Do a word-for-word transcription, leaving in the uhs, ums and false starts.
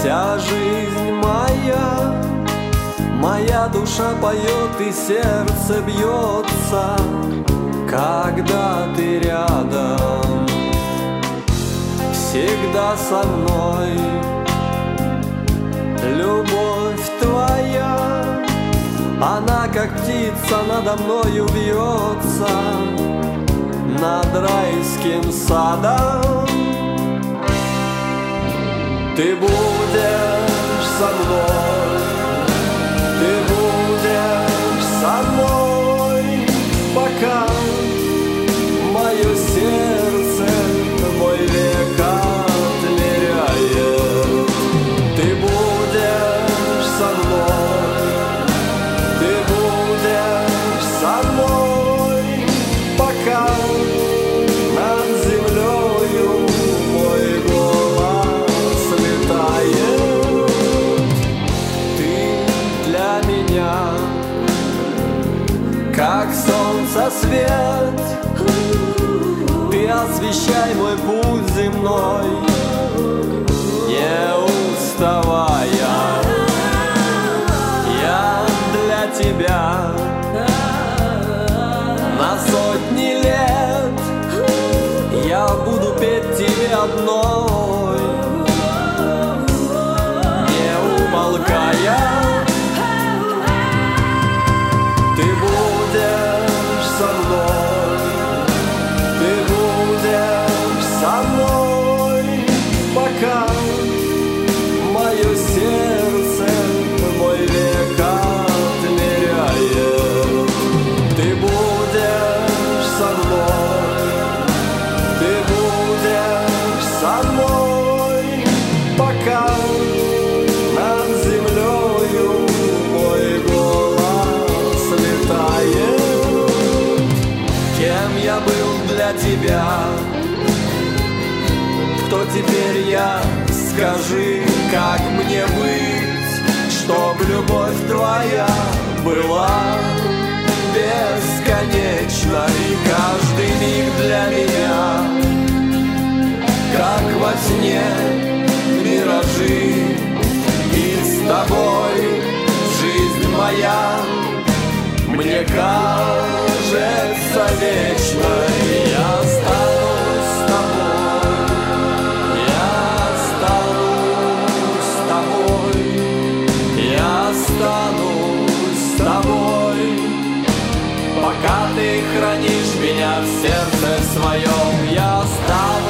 Вся жизнь моя, моя душа поет и сердце бьется, когда ты рядом, всегда со мной. Любовь твоя, она как птица надо мною вьется над райским садом. Ты будешь со мной, ты будешь со мной, пока мое сердце мой век отмеряет. Ты будешь со мной, ты будешь со мной, пока над землею мой голос летает. Ты для меня как солнце свет, ты освещай мой путь земной, не уставая. Я для тебя на сотни лет я буду петь тебе одной, не умолкая. Ты будешь со мной, ты будешь со мной, пока мое сердце мой век отмеряет. Ты будешь со мной, ты будешь со мной, пока над землею мой голос летает. Кем я был для тебя, кто теперь я? Скажи, как мне быть, чтоб любовь твоя была бесконечна, и каждый миг для меня, как во сне миражи. И с тобой жизнь моя мне кажется вечной. Я останусь с тобой, я останусь с тобой, я останусь с тобой, пока ты хранишь меня в сердце своем. Я останусь